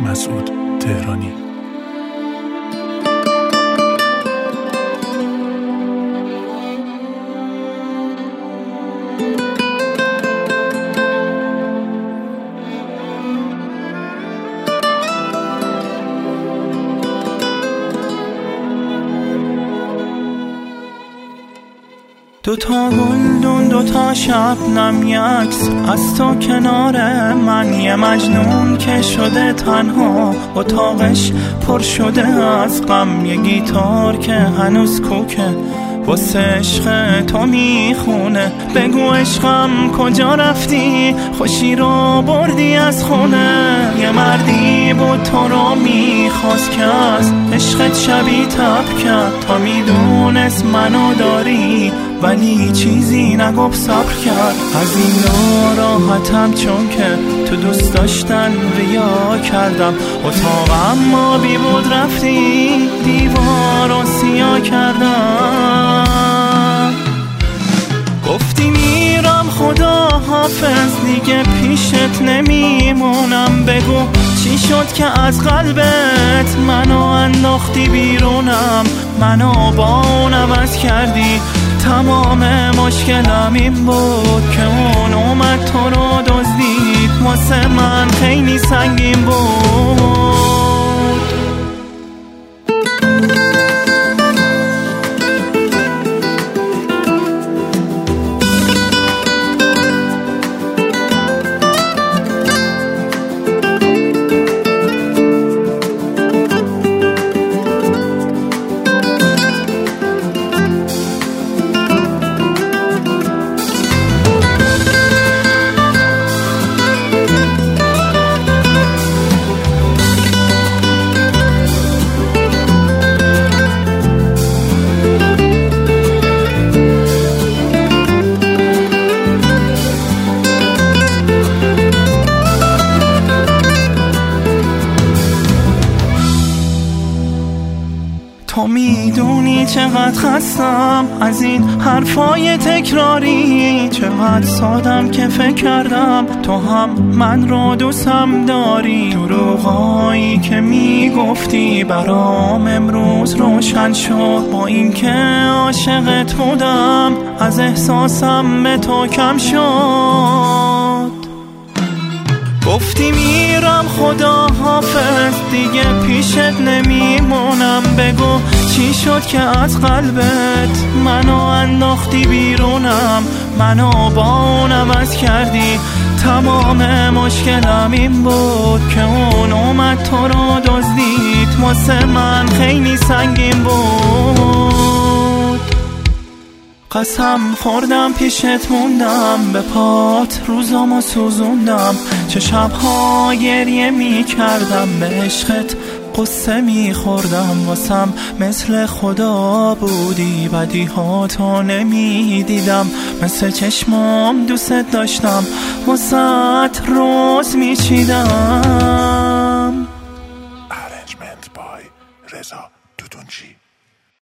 مسعود تهرانی. دوتا گلدون دوتا شبنم یکس از تو کنار من، یه مجنون که شده تنها اتاقش پر شده از غم، یه گیتار که هنوز کوکه واسه عشق تو میخونه. بگو عشقم کجا رفتی، خوشی رو بردی از خونه. یه مردی بود تو رو میخواست که از عشقت شبی تب کرد، تا میدونست منو داری ولی چیزی نگفت صبر کرد. از این ناراحتم چون که تو دوست داشتن ریا کردم، اتاقم ما بی بود رفتی دیوار رو سیاه کردم. گفتی میرم خدا حافظ دیگه پیشت نمیمونم، بگو چی شد که از قلبت منو انداختی بیرونم. منو با اون عوض کردی، تمام مشکلم این بود که اون اومد تو رو دزدید، واسه من خیلی سنگین بود. تو میدونی چقدر خستم از این حرفای تکراری، چقدر سادم که فکر کردم تو هم من رو دوستم داری. دروغایی که میگفتی برام امروز روشن شد، با این که عاشقت بودم از احساسم به تو کم شد. گفتی میرم خدا حافظ دیگه پیشت نمیمونم، بگو چی شد که از قلبت منو انداختی بیرونم. منو با اون عوض کردی، تمام مشکلم این بود که اون اومد تو رو دزدید، واسه من خیلی سنگین بود. قسم خوردم پیشت موندم، به پات روزامو سوزوندم، چه شبها گریه می کردم، به عشقت قصه می خوردم. واسم مثل خدا بودی، بدیهاتو نمی دیدم، مثل چشمام دوست داشتم، واسه روز می چیدم. Arrangement by رضا دودونچی.